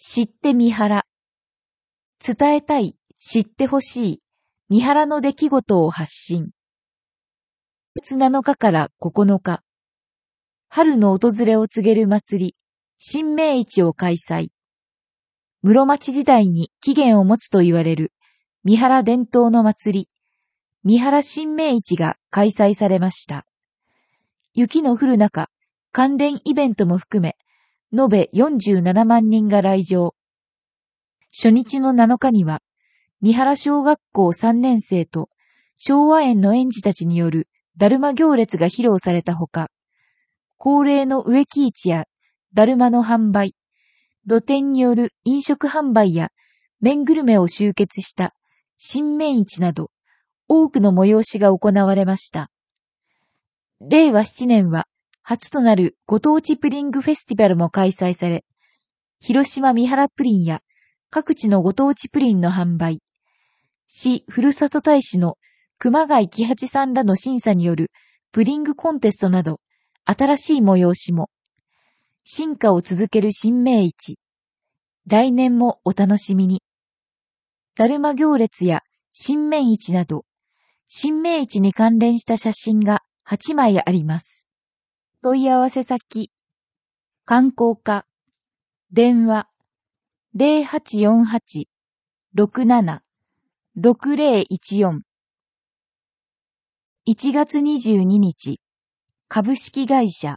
知って三原。伝えたい、知ってほしい、三原の出来事を発信。1月7日から9日。春の訪れを告げる祭り、新明市を開催。室町時代に起源を持つと言われる、三原伝統の祭り、三原新明市が開催されました。雪の降る中、関連イベントも含め、延べ47万人が来場。初日の7日には、三原小学校3年生と昭和園の園児たちによるだるま行列が披露されたほか、恒例の植木市やだるまの販売、露店による飲食販売や麺グルメを集結した新麺市など、多くの催しが行われました。令和7年は初となるご当地プディングフェスティバルも開催され、広島三原プリンや各地のご当地プリンの販売、市ふるさと大使の熊谷喜八さんらの審査によるプディングコンテストなど、新しい催しも、進化を続ける新明市。来年もお楽しみに。だるま行列や新明市など、新明市に関連した写真が8枚あります。問い合わせ先、観光課、電話、0848-67-6014。1月22日、株式会社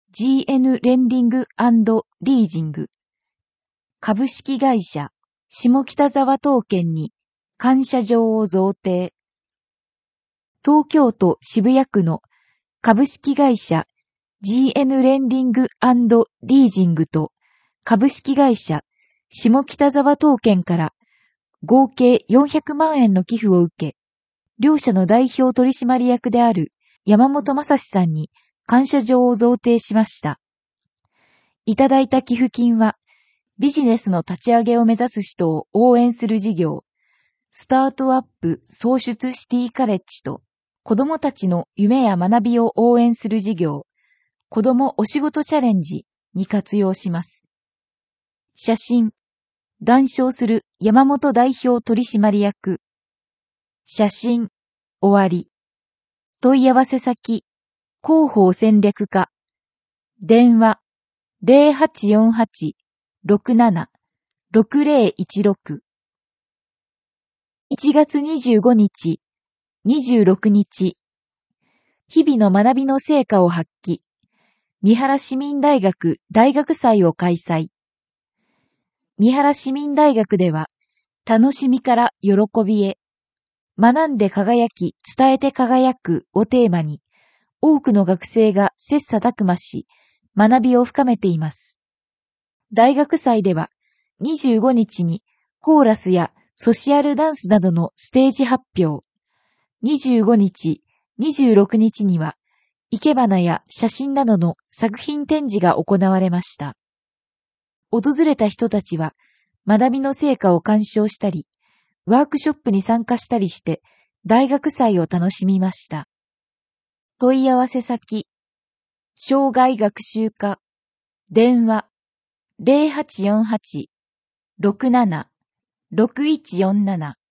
GN レンディング&リージング、株式会社下北沢東建に感謝状を贈呈。東京都渋谷区の株式会社 GN レンディング&リージングと株式会社下北沢東建から合計400万円の寄付を受け、両社の代表取締役である山本正史さんに感謝状を贈呈しました。いただいた寄付金は、ビジネスの立ち上げを目指す人を応援する事業、スタートアップ創出シティカレッジと、子どもたちの夢や学びを応援する事業、子どもお仕事チャレンジに活用します。写真、談笑する山本代表取締役。写真、終わり。問い合わせ先、広報戦略課。電話、0848-67-6016。1月25日、26日。日々の学びの成果を発揮。三原市民大学大学祭を開催。三原市民大学では、楽しみから喜びへ。学んで輝き、伝えて輝くをテーマに、多くの学生が切磋琢磨し、学びを深めています。大学祭では、25日にコーラスやソシアルダンスなどのステージ発表。25日、26日には、生け花や写真などの作品展示が行われました。訪れた人たちは、学びの成果を鑑賞したり、ワークショップに参加したりして、大学祭を楽しみました。問い合わせ先、障害学習課、電話、0848-67-6147